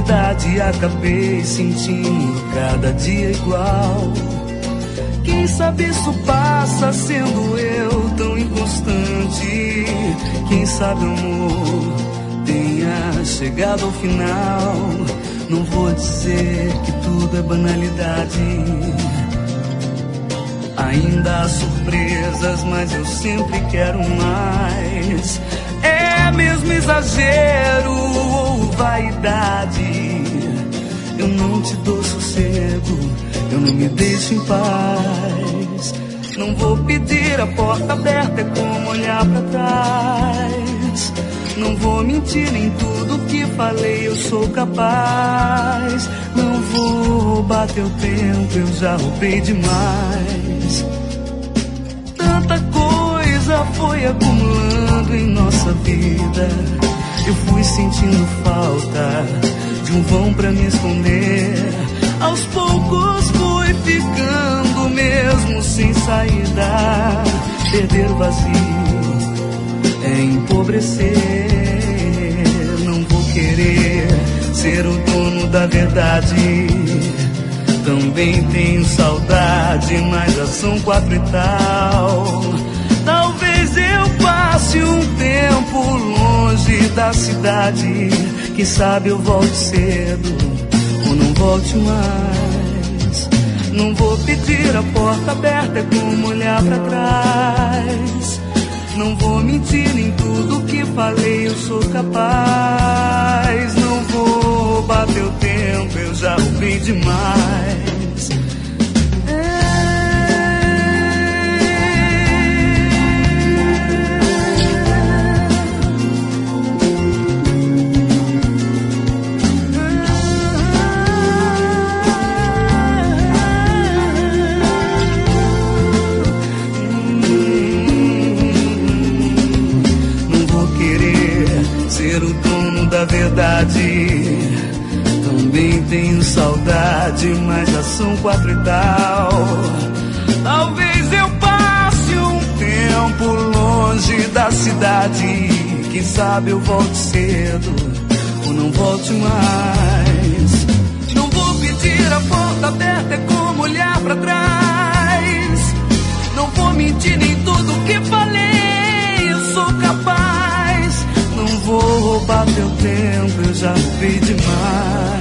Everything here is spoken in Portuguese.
verdade acabei sentindo cada dia igual. Quem sabe isso passa sendo eu tão inconstante. Quem sabe o amor tenha chegado ao final. Não vou dizer que tudo é banalidade. Ainda há surpresas, mas eu sempre quero mais. É mesmo exagero ou vaidade? Eu não te dou sossego, eu não me deixo em paz. Não vou pedir a porta aberta, é como olhar pra trás. Não vou mentir em tudo que falei, eu sou capaz. Não vou bater o tempo, eu já roubei demais. Tanta coisa foi acumulando em nossa vida. Eu fui sentindo falta de um vão pra me esconder. Aos poucos fui ficando mesmo sem saída. Perder o vazio é empobrecer. Não vou querer ser o dono da verdade. Também tenho saudade, mas já são 4 e tal. Talvez eu passe um tempo longe da cidade. Quem sabe eu volte cedo ou não volte mais. Não vou pedir a porta aberta, é como olhar pra trás. Não vou mentir em tudo que falei, eu sou capaz. Não vou bater o tempo, eu já roubei demais. Ser o dono da verdade. Também tenho saudade, mas já são 4 e tal. Talvez eu passe um tempo longe da cidade. Quem sabe eu volte cedo ou não volte mais. Não vou pedir a porta aberta, é como olhar pra trás. Não vou mentir em tudo que falei, eu sou capaz. Não vou roubar teu tempo, eu já roubei demais.